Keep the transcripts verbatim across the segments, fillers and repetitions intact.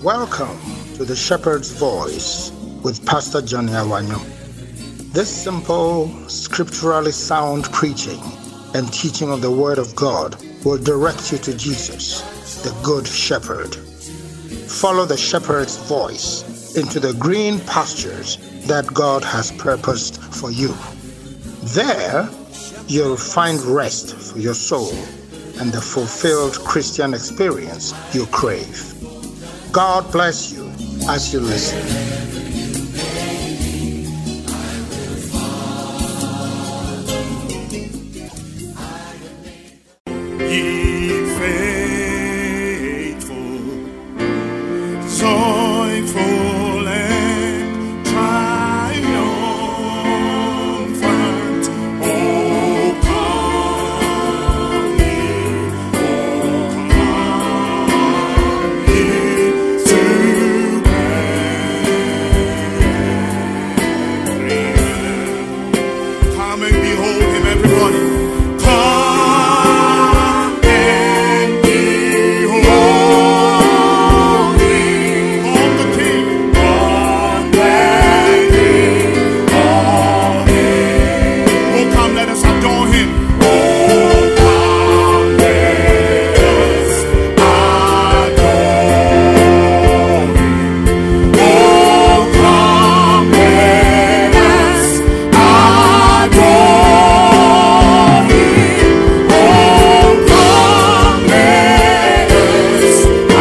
Welcome to the Shepherd's Voice with Pastor Johnny Awanyo. This simple, scripturally sound preaching and teaching of the Word of God will direct you to Jesus, the Good Shepherd. Follow the Shepherd's voice into the green pastures that God has purposed for you. There, you'll find rest for your soul and the fulfilled Christian experience you crave. God bless you as you listen. Ye faithful, joyful and triumphant, oh come ye, oh come ye to Bethlehem. Come and behold him, everybody. Come and behold him, all the King, all the King, all him. Oh, come, let us adore him. Oh, come, let us adore him. Oh, come, let us adore him. Oh, come, let us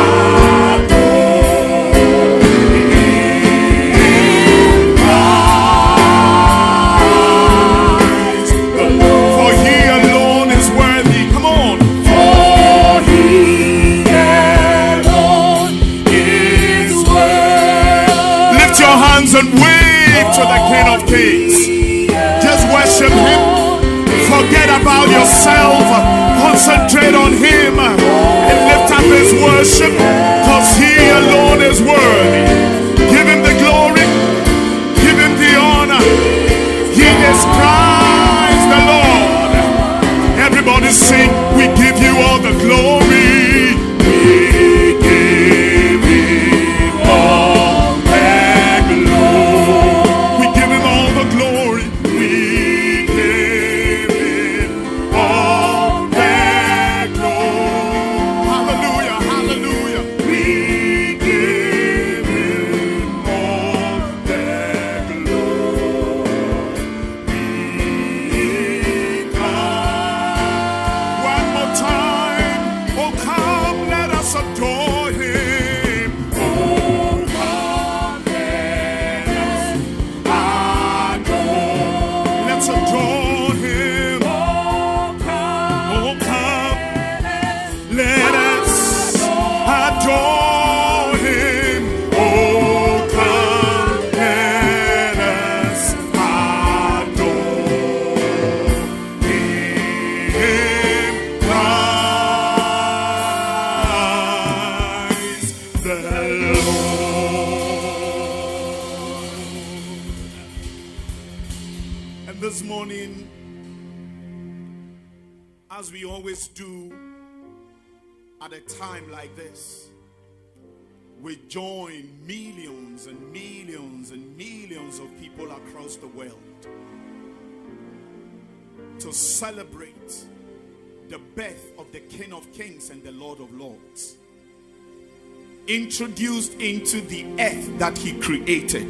For he alone is worthy. Come on. For he alone is worthy. Lift your hands and wave to the King of Kings. Just worship him. Forget about yourself. Concentrate on him and lift up his worship, because he alone is worthy. Give him the glory. Give him the honor. He is Christ the Lord. Everybody sing, we give you all the glory. We give him all the glory. We give him all the glory. We give him all the glory. Hallelujah, hallelujah. We give him all the glory. We come. One more time. Oh, come, let us adore him. Oh, come, let us adore. Let's adore him. Oh, come, let us adore him. Oh, come, let us adore him. Christ the Lord. And this morning, as we always do at a time like this, we join millions and millions and millions of people across the world to celebrate the birth of the King of Kings and the Lord of Lords, introduced into the earth that he created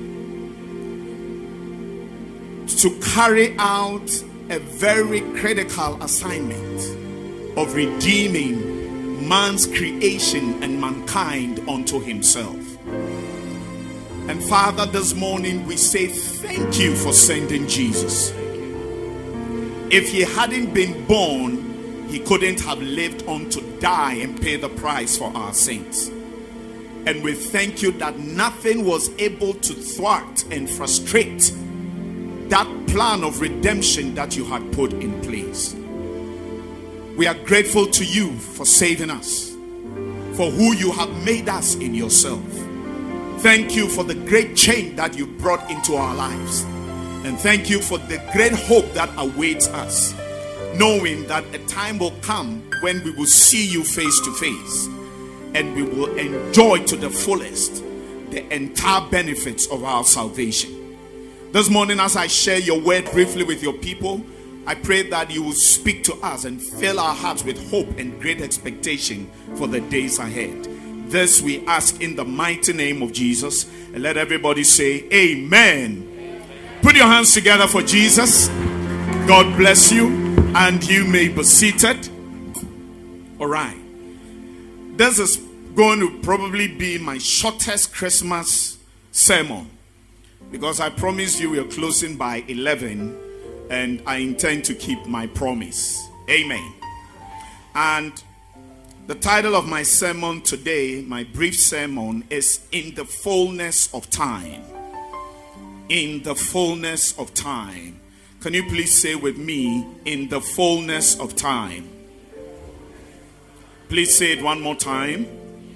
to carry out a very critical assignment of redeeming man's creation and mankind unto himself. And Father, this morning we say thank you for sending Jesus. If he hadn't been born, he couldn't have lived on to die and pay the price for our sins. And we thank you that nothing was able to thwart and frustrate that plan of redemption that you had put in place. We are grateful to you for saving us, for who you have made us in yourself. Thank you for the great change that you brought into our lives. And thank you for the great hope that awaits us, knowing that a time will come when we will see you face to face. and we will enjoy to the fullest the entire benefits of our salvation. This morning, as I share your word briefly with your people, I pray that you will speak to us and fill our hearts with hope and great expectation for the days ahead. This we ask in the mighty name of Jesus. And let everybody say amen. Put your hands together for Jesus. God bless you, and you may be seated. All right. This is going to probably be my shortest Christmas sermon, because I promised you we are closing by eleven, and I intend to keep my promise. Amen. And the title of my sermon today, my brief sermon, is In the Fullness of Time. In the fullness of time. Can you please say with me, in the fullness of time? Please say it one more time.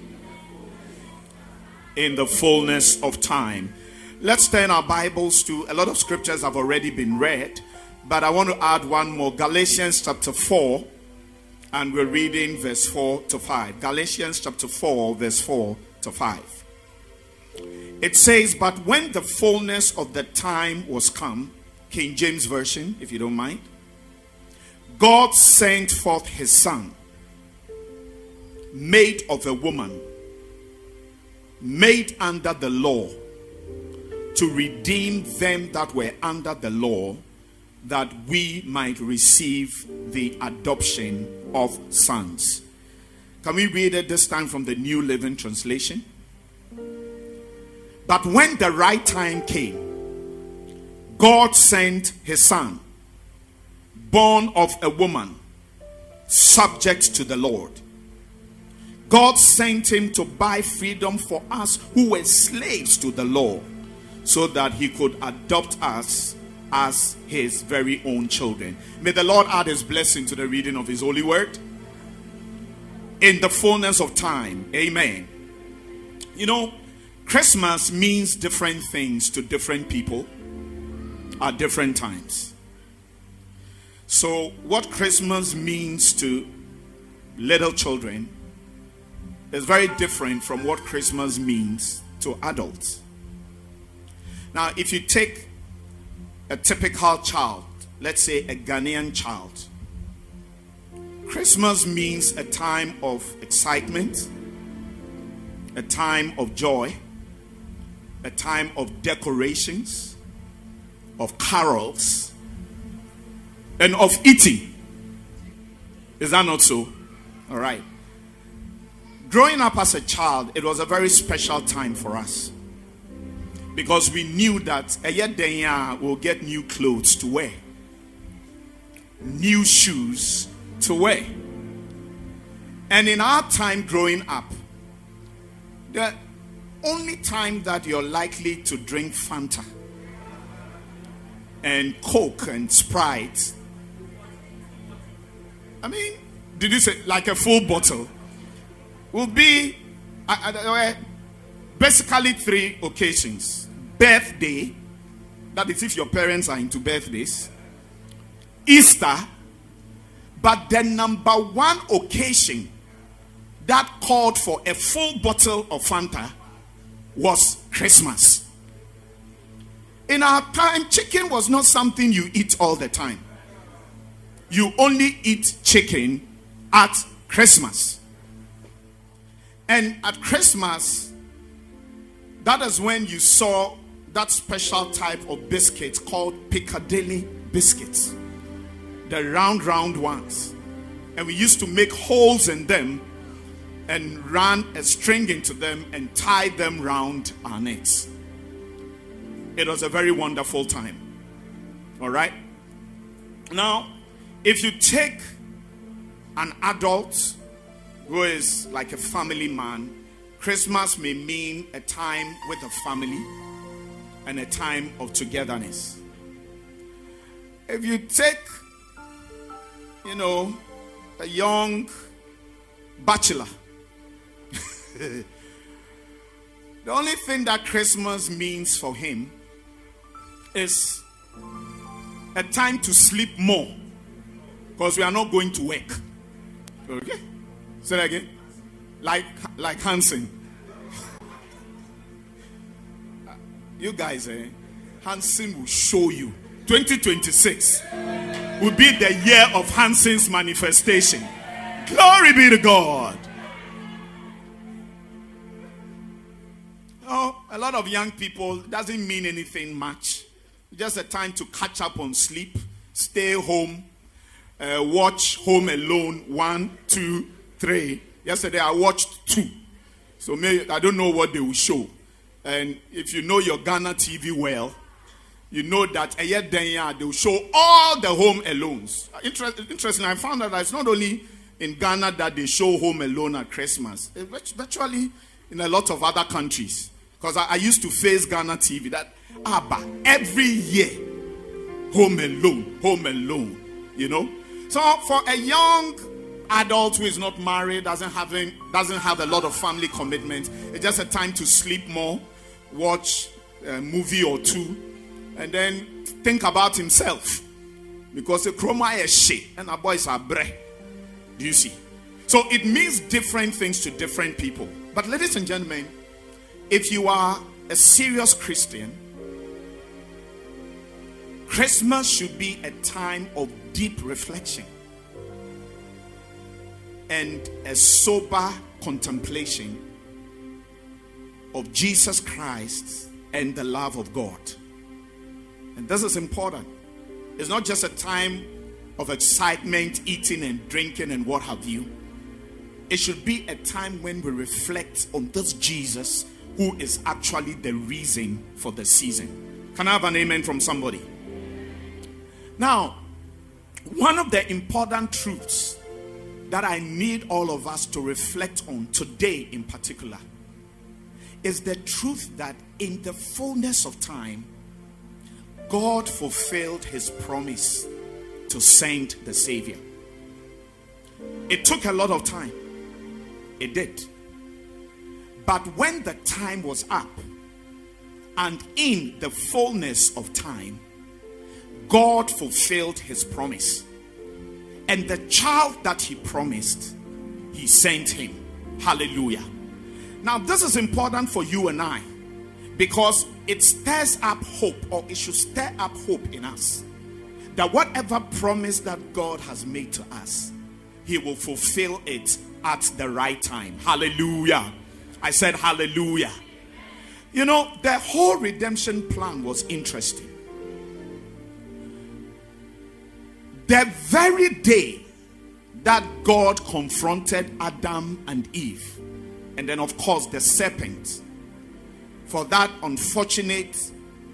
In the fullness of time. Let's turn our Bibles to, a lot of scriptures have already been read, but I want to add one more. Galatians chapter four, and we're reading verse four to five. Galatians chapter four, verse four to five. It says, but when the fullness of the time was come, King James Version, if you don't mind, God sent forth his son, made of a woman, made under the law, to redeem them that were under the law, that we might receive the adoption of sons. Can we read it this time from the New Living Translation? But when the right time came, God sent his son, born of a woman, subject to the Lord. God sent him to buy freedom for us who were slaves to the law, so that he could adopt us as his very own children. May the Lord add his blessing to the reading of his holy word. In the fullness of time. Amen. You know, Christmas means different things to different people at different times. So what Christmas means to little children is very different from what Christmas means to adults. Now, if you take a typical child, let's say a Ghanaian child, Christmas means a time of excitement, a time of joy, a time of decorations, of carols, and of eating. Is that not so? All right. Growing up as a child, it was a very special time for us, because we knew that a year then we'll get new clothes to wear, new shoes to wear. And in our time growing up, the only time that you're likely to drink Fanta and Coke and Sprite, I mean, did you say like a full bottle, will be uh, uh, basically three occasions. Birthday, that is if your parents are into birthdays. Easter, but the number one occasion that called for a full bottle of Fanta was Christmas. In our time, chicken was not something you eat all the time. You only eat chicken at Christmas. And at Christmas, that is when you saw that special type of biscuits called Piccadilly biscuits. The round, round ones. And we used to make holes in them and run a string into them and tie them round our necks. It was a very wonderful time. All right? Now, if you take an adult who is like a family man, Christmas may mean a time with a family and a time of togetherness. If you take, you know, a young bachelor, the only thing that Christmas means for him is a time to sleep more, because we are not going to work. Okay? Say that again. Like, like Hansen. You guys, eh? Hansen will show you. twenty twenty-six will be the year of Hansen's manifestation. Glory be to God. Oh, a lot of young people, doesn't mean anything much. Just a time to catch up on sleep, stay home, uh, watch Home Alone one, two, three. Yesterday I watched two. So maybe, I don't know what they will show. And if you know your Ghana T V well, you know that a year then they will show all the Home Alones. Inter- interesting, I found out that it's not only in Ghana that they show Home Alone at Christmas. It's virtually in a lot of other countries. Because I, I used to face Ghana T V that, Abba, every year, Home Alone, Home Alone, you know. So for a young adult who is not married, doesn't having doesn't have a lot of family commitment, it's just a time to sleep more, watch a movie or two, and then think about himself. Because the chroma is shit and our boys are bre. Do you see? So it means different things to different people. But ladies and gentlemen, if you are a serious Christian, Christmas should be a time of deep reflection and a sober contemplation of Jesus Christ and the love of God. And this is important. It's not just a time of excitement, eating and drinking and what have you. It should be a time when we reflect on this Jesus who is actually the reason for the season. Can I have an amen from somebody? Now, one of the important truths that I need all of us to reflect on today in particular is the truth that in the fullness of time, God fulfilled his promise to send the Savior. It took a lot of time. It did. But when the time was up, and in the fullness of time, God fulfilled his promise. And the child that he promised, he sent him. Hallelujah. Now this is important for you and I, because it stirs up hope, or it should stir up hope in us, that whatever promise that God has made to us, he will fulfill it at the right time. Hallelujah. I said hallelujah. You know, the whole redemption plan was interesting. The very day that God confronted Adam and Eve, and then of course the serpent, for that unfortunate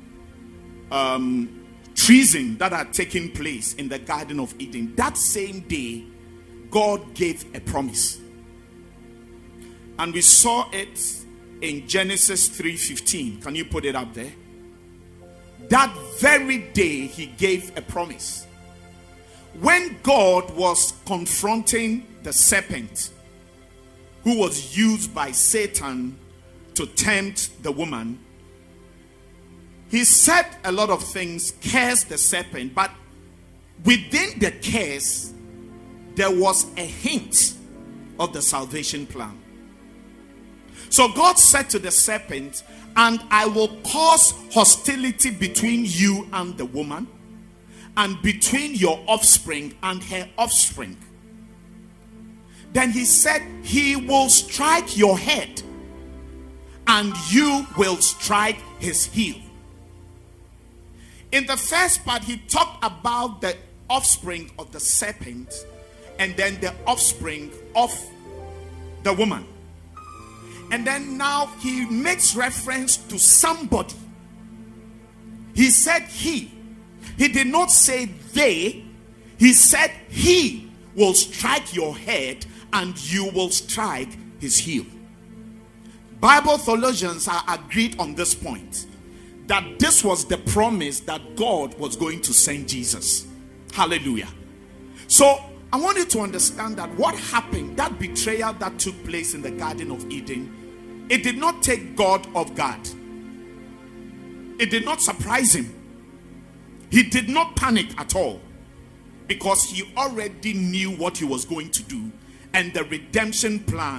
um, treason that had taken place in the Garden of Eden, that same day God gave a promise. And we saw it in Genesis three fifteen. Can you put it up there? That very day he gave a promise. When God was confronting the serpent, who was used by Satan to tempt the woman, he said a lot of things, cursed the serpent, but within the curse, there was a hint of the salvation plan. So God said to the serpent, and I will cause hostility between you and the woman, and between your offspring and her offspring. Then he said, he will strike your head, and you will strike his heel. In the first part, he talked about the offspring of the serpent, and then the offspring of the woman. And then now he makes reference to somebody. He said he. He did not say they. He said he will strike your head and you will strike his heel. Bible theologians are agreed on this point, that this was the promise that God was going to send Jesus. Hallelujah. So I want you to understand that what happened, that betrayal that took place in the Garden of Eden, it did not take God off guard. It did not surprise him. He did not panic at all, because he already knew what he was going to do, and the redemption plan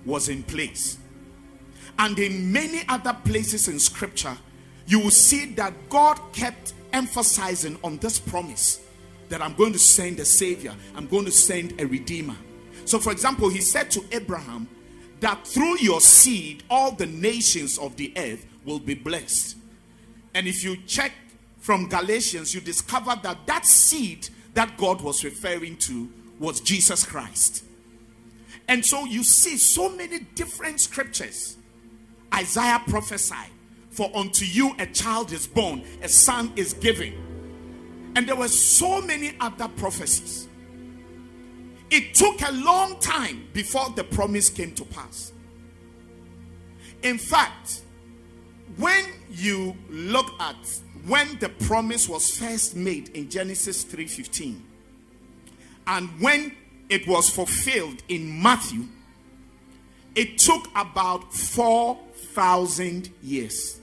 was in place. And in many other places in scripture, you will see that God kept emphasizing on this promise that I'm going to send a savior, I'm going to send a redeemer. So for example, he said to Abraham that through your seed all the nations of the earth will be blessed. And if you check from Galatians, you discover that that seed that God was referring to was Jesus Christ. And so you see so many different scriptures. Isaiah prophesied, for unto you a child is born, a son is given. And there were so many other prophecies. It took a long time before the promise came to pass. In fact, when you look at when the promise was first made in Genesis three fifteen, and when it was fulfilled in Matthew, it took about four thousand years.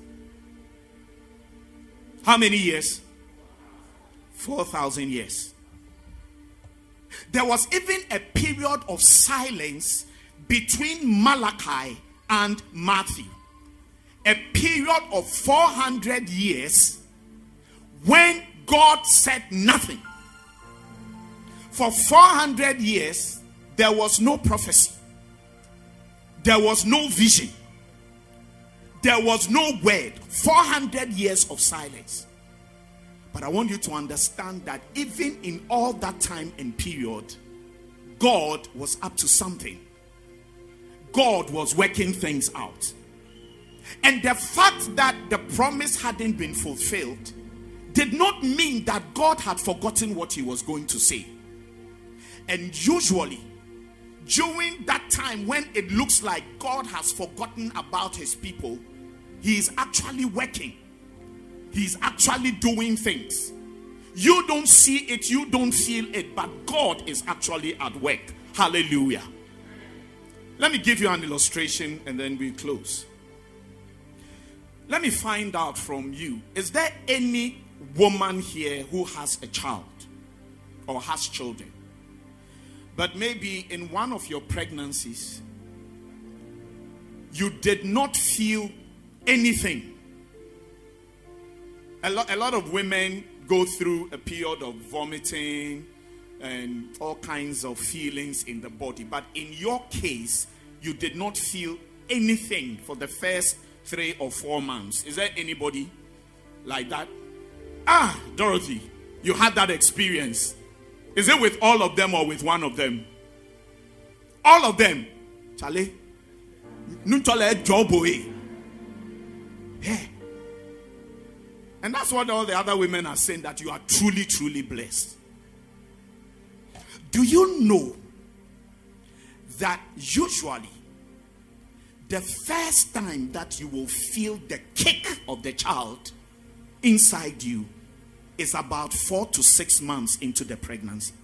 How many years? four thousand years. There was even a period of silence between Malachi and Matthew. A period of four hundred years when God said nothing. For four hundred years, there was no prophecy. There was no vision. There was no word. four hundred years of silence. But I want you to understand that even in all that time and period, God was up to something. God was working things out. And the fact that the promise hadn't been fulfilled did not mean that God had forgotten what he was going to say. And usually, during that time when it looks like God has forgotten about his people, he is actually working. He's actually doing things. You don't see it, you don't feel it, but God is actually at work. Hallelujah. Let me give you an illustration and then we close. Let me find out from you, is there any woman here who has a child or has children? But maybe in one of your pregnancies, you did not feel anything. A lot, a lot of women go through a period of vomiting and all kinds of feelings in the body. But in your case, you did not feel anything for the first three or four months. Is there anybody like that? Ah, Dorothy, you had that experience. Is it with all of them or with one of them? All of them. Charlie. Hey. And that's what all the other women are saying, that you are truly, truly blessed. Do you know that usually the first time that you will feel the kick of the child inside you is about four to six months into the pregnancy?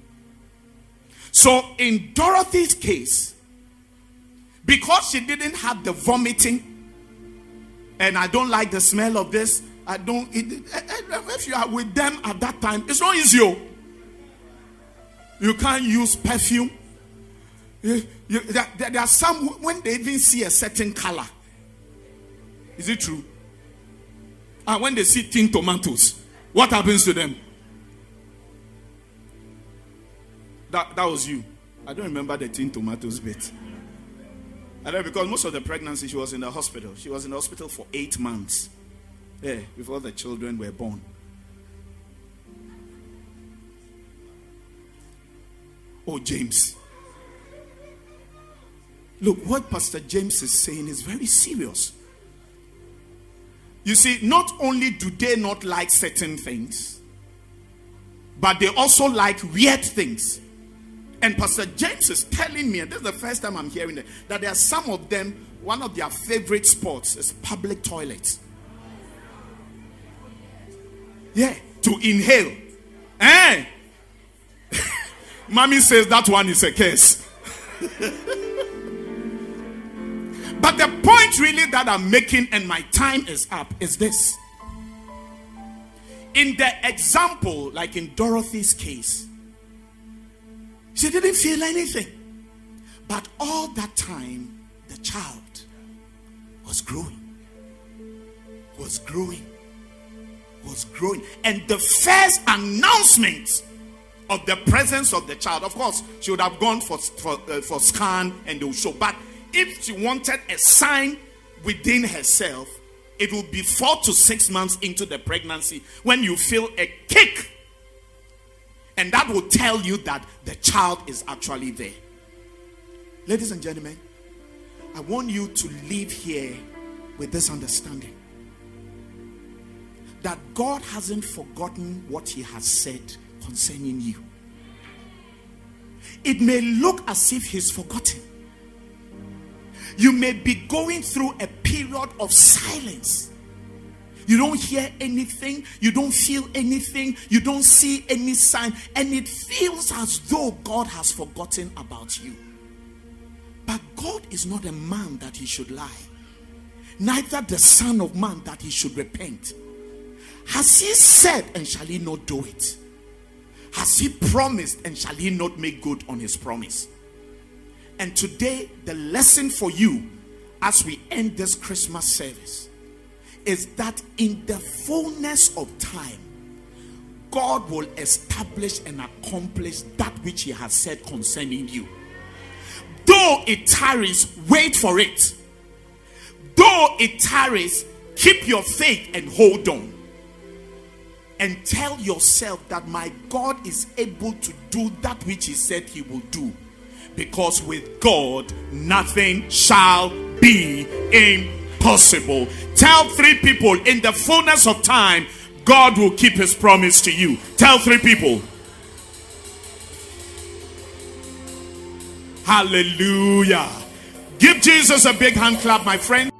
So in Dorothy's case, because she didn't have the vomiting, and I don't like the smell of this, I don't, it, if you are with them at that time, it's not easy. You can't use perfume. You, you, there, there are some, when they even see a certain color. Is it true? And when they see tin tomatoes, what happens to them? That, that was you. I don't remember the tin tomatoes bit. I don't, because most of the pregnancy, she was in the hospital. She was in the hospital for eight months. Yeah, before the children were born. Oh, James. Look, what Pastor James is saying is very serious. You see, not only do they not like certain things, but they also like weird things. And Pastor James is telling me, and this is the first time I'm hearing it, that there are some of them, one of their favorite sports is public toilets. Yeah, to inhale. Eh? Mommy says that one is a curse. But the point really that I'm making, and my time is up, is this. In the example, like in Dorothy's case, she didn't feel anything. But all that time, the child was growing, was growing, was growing. And the first announcement of the presence of the child, of course, she would have gone for, for, uh, for scan and they would show. But if she wanted a sign within herself, it will be four to six months into the pregnancy when you feel a kick. And that will tell you that the child is actually there. Ladies and gentlemen, I want you to leave here with this understanding that God hasn't forgotten what he has said concerning you. It may look as if he's forgotten. You may be going through a period of silence. You don't hear anything, you don't feel anything, you don't see any sign, and it feels as though God has forgotten about you. But God is not a man that he should lie, neither the Son of Man that he should repent. Has he said, and shall he not do it? Has he promised, and shall he not make good on his promise? And today, the lesson for you as we end this Christmas service is that in the fullness of time, God will establish and accomplish that which he has said concerning you. Though it tarries, wait for it. Though it tarries, keep your faith and hold on. And tell yourself that my God is able to do that which he said he will do. Because with God, nothing shall be impossible. Tell three people, in the fullness of time, God will keep his promise to you. Tell three people. Hallelujah. Give Jesus a big hand clap, my friend.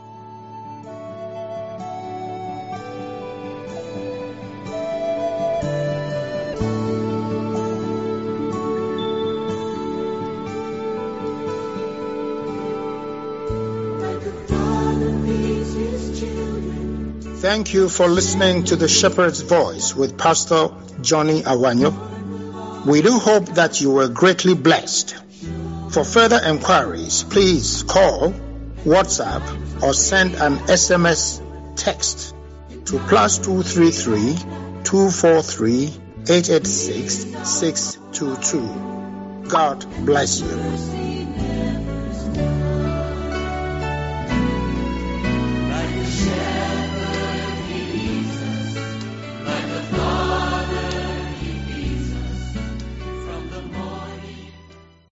Thank you for listening to The Shepherd's Voice with Pastor Johnny Awanyo. We do hope that you were greatly blessed. For further inquiries, please call, WhatsApp, or send an S M S text to plus two three three, two four three, eight eight six, six two two. God bless you.